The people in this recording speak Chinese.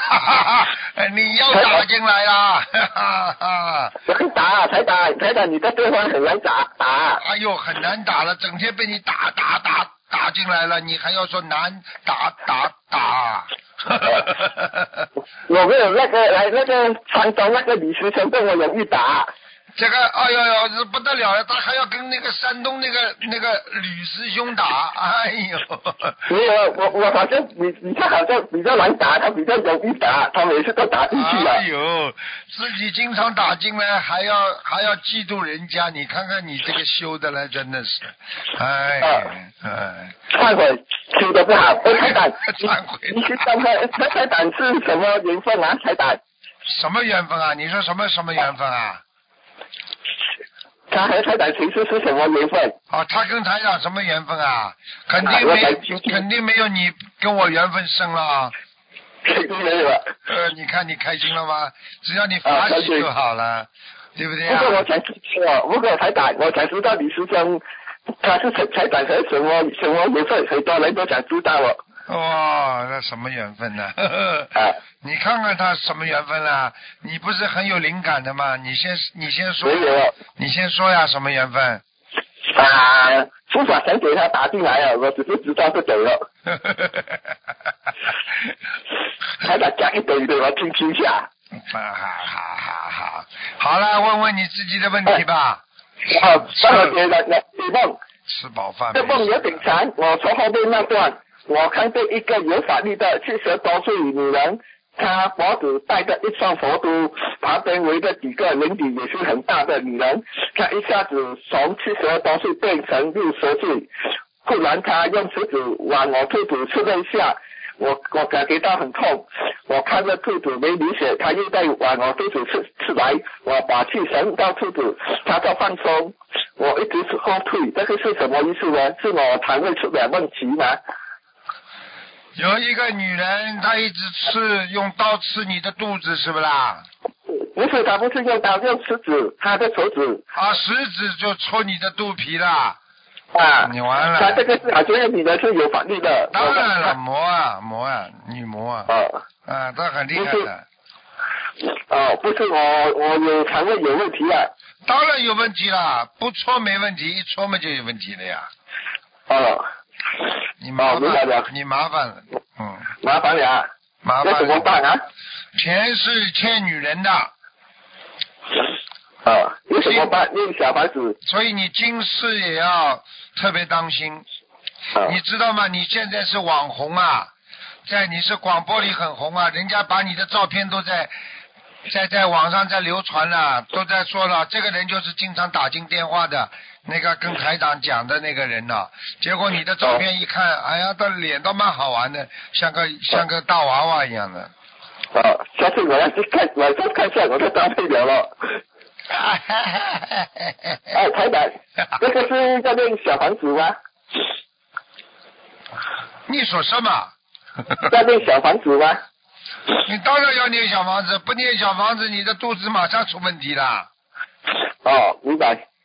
哈哈哈，你又打进来了，哈哈哈。 台长，你的电话很难打。 哎呦，很难打了，整天被你打进来了，你还要说难打。 我没有那个传统那个李时成跟我容易打。 这个哎呦，这不得了了，他还要跟那个山东那个吕师兄打，哎呦！ 我好像你他好像比较难打，他比较容易打，他每次都打进去了。 哎呦，自己经常打进来，还要嫉妒人家，你看看你这个修的了，真的是， 忏悔修的不好，台长， 忏悔。 你去看看台长是什么缘分啊？台长？ 什么缘分啊？你说什么缘分啊？ 他和台长其实是什么缘分？ 哦，他跟台长什么缘分啊？肯定没有你跟我缘分深了啊。 肯定没有了。 你看你开心了吗？只要你法喜就好了，对不对啊？ 不过我想如果台长，我想知道李师兄他是台长和什么缘分，很多人都想知道哦。 哇，那什么缘分呢？你看看他什么缘分啦？你不是很有灵感的吗？你先说。 没有。你先说呀，什么缘分？ 书法想给他打进来了，我只是知道就走了。台长讲一点给我听一下。 好了，问问你自己的问题吧。 帮我给梦。 吃饱饭。 这梦有点长，我从后面那段，我看见一个有法力的70多岁女人，她脖子戴着一双佛珠，旁边围着几个年纪也是很大的女人，她一下子从70多岁变成60岁，忽然她用食指往我肚子刺了一下，我感觉到很痛，我看着肚子没流血，她又在往我肚子刺来，我把气绳到肚子，她在放松，我一直是后退，这个是什么意思呢？是我肠胃出了问题吗？ 有一个女人，她一直用刀刺你的肚子，是不啦？ 不是，她不是用刀，用食指，她的手指。 食指就戳你的肚皮啦。你完了。 她这个是这个女的是有法力的。 当然了，魔啊，女魔啊。她很厉害的。 不是我有肠胃有问题啊。 当然有问题啦，不戳没问题，一戳嘛就有问题了呀。你麻烦了。 麻烦了。 麻烦。 那怎么办啊？ 钱是欠女人的。 有什么办？那个小房子。 所以你今世也要特别当心。你知道吗？你现在是网红啊，你是广播里很红啊，人家把你的照片都在网上在流传了，都在说了，这个人就是经常打进电话的那个跟台长讲的那个人呢。结果你的照片一看，哎呀，他脸都蛮好玩的，像个大娃娃一样的。 下次我要去看，我再看一下我的照片了。台长，这个是要念小房子吗？ 你说什么？ 要念小房子吗？ 你当然要念小房子，不念小房子，你的肚子马上出问题了。 明白。